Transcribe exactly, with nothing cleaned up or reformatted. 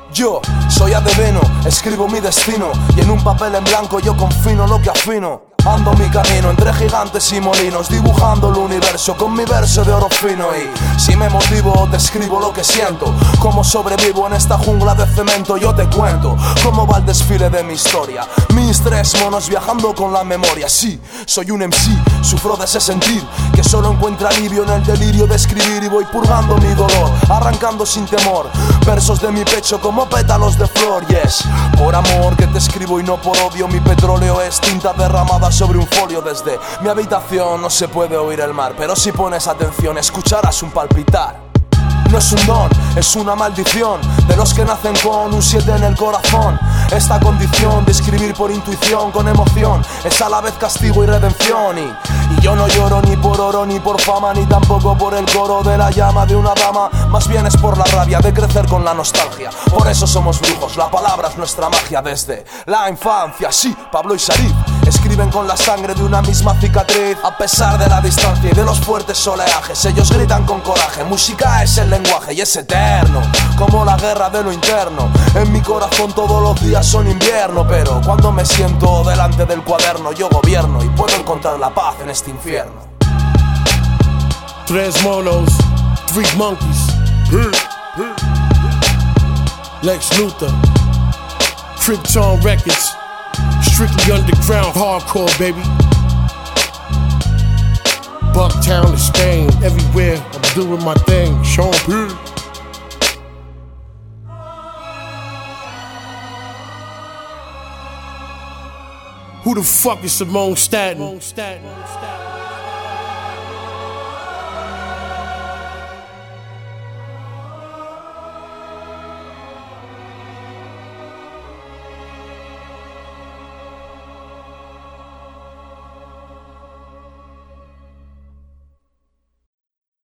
Yo soy adeveno, escribo mi destino y en un papel en blanco yo confino lo que afino. Ando mi camino entre gigantes y molinos, dibujando el universo con mi verso de oro fino. Y si me motivo, te escribo lo que siento. Cómo sobrevivo en esta jungla de cemento, yo te cuento cómo va el desfile de mi historia. Mis tres monos viajando con la memoria. Sí, soy un M C, sufro de ese sentir que solo encuentra alivio en el delirio de escribir. Y voy purgando mi dolor, arrancando sin temor versos de mi pecho como pétalos de flor. Yes, por amor que te escribo y no por odio. Mi petróleo es tinta derramada sobre un folio. Desde mi habitación no se puede oír el mar, pero si pones atención escucharás un palpitar. No es un don, es una maldición de los que nacen con un siete en el corazón. Esta condición de escribir por intuición, con emoción, es a la vez castigo y redención. Y, y yo no lloro ni por oro ni por fama, ni tampoco por el coro de la llama de una dama. Más bien es por la rabia de crecer con la nostalgia. Por eso somos brujos, la palabra es nuestra magia. Desde la infancia, sí, Pablo y Sharif escriben con la sangre de una misma cicatriz. A pesar de la distancia y de los fuertes oleajes, ellos gritan con coraje. Música es el lenguaje y es eterno, como la guerra de lo interno. En mi corazón todos los días son invierno, pero cuando me siento delante del cuaderno yo gobierno y puedo encontrar la paz en este infierno. Tres monos, three monkeys, Lex Luthor, Krypton Records, strictly underground hardcore, baby. Bucktown to Spain, everywhere I'm doing my thing. Sean P. Who the fuck is Simone Staten?